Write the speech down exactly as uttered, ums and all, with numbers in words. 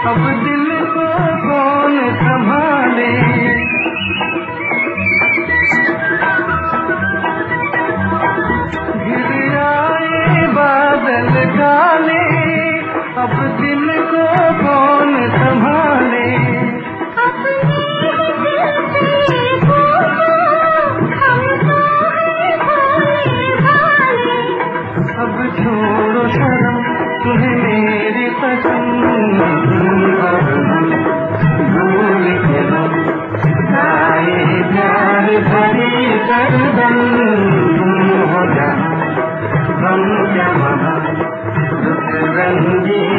अब दिल को कौन संभाले। घिर आए बादल काले, अब दिल को कौन संभाले। अब छोड़ो शर्म तुम्हें मेरी पसंद, अब हम भूल के हम आए प्यार भरी सरदम। तुम हो जहाँ हम क्या वहाँ रुत रंगी